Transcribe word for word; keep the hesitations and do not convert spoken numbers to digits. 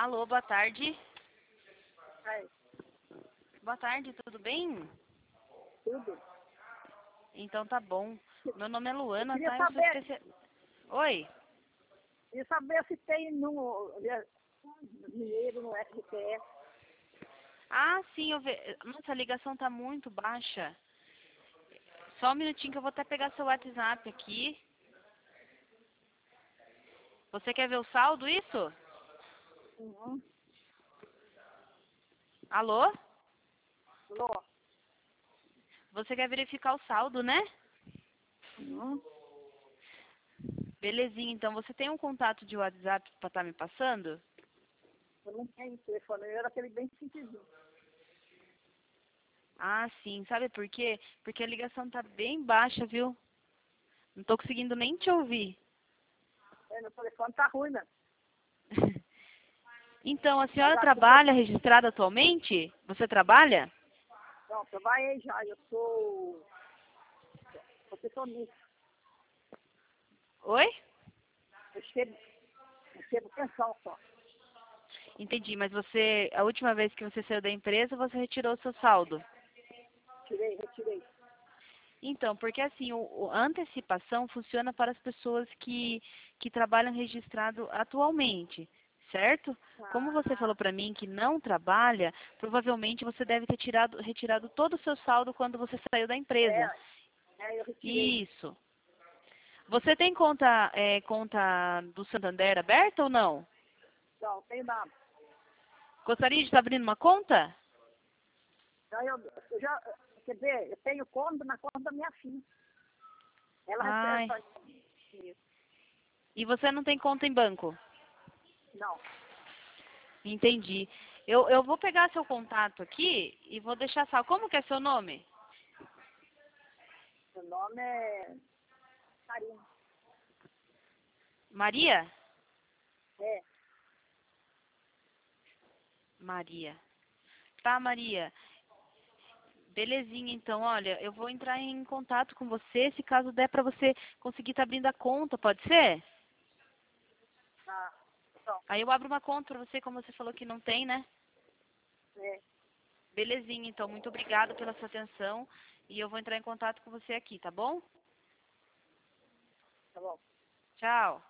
Alô, boa tarde. Ai, Boa tarde, tudo bem? tudo. Então tá bom. Meu nome é Luana, Queria tá? Eu sou saber, especial... Oi? queria saber se tem no dinheiro no S P S. Ah, sim, eu ve... Nossa, a ligação tá muito baixa. Só um minutinho que eu vou até pegar seu WhatsApp aqui. Você quer ver o saldo, isso? Uhum. Alô? Alô? Você quer verificar o saldo, né? Uhum. Belezinha, então você tem um contato de WhatsApp pra estar me passando? Eu não tenho telefone, eu era aquele bem simplesinho. Ah, sim. Sabe por quê? Porque a ligação tá bem baixa, viu? Não tô conseguindo nem te ouvir. É, meu telefone tá ruim, né? Então, a Mas senhora a culpa, trabalha registrada atualmente? Você trabalha? não, trabalhei já, eu sou profissionista. Oi? Eu recebo, recebo pensão só. Entendi, mas você, a última vez que você saiu da empresa, você retirou o seu saldo. Tirei, retirei. Então, porque assim, o, o- a antecipação funciona para as pessoas que, que trabalham registrado atualmente, certo? Como você falou para mim que não trabalha, provavelmente você deve ter tirado, retirado todo o seu saldo quando você saiu da empresa. É, é, eu retirei. Isso. Você tem conta, é, conta do Santander aberta ou não? Não, tem nada. Gostaria de estar abrindo uma conta? Já eu, eu já, quer ver, eu tenho conta na conta da minha filha. Ela recebe Ai. pra mim. E você não tem conta em banco? Não, Entendi. Eu, eu vou pegar seu contato aqui e vou deixar salvo. Como que é seu nome? meu nome é Karina. Maria? É, Maria. Tá, Maria. Belezinha, então, olha, eu vou entrar em contato com você, se caso der pra você conseguir estar abrindo a conta, pode ser? tá. Então, Aí eu abro uma conta pra você, como você falou que não tem, né? é, Belezinha, então, muito obrigada pela sua atenção e eu vou entrar em contato com você aqui, tá bom? tá bom. Tchau.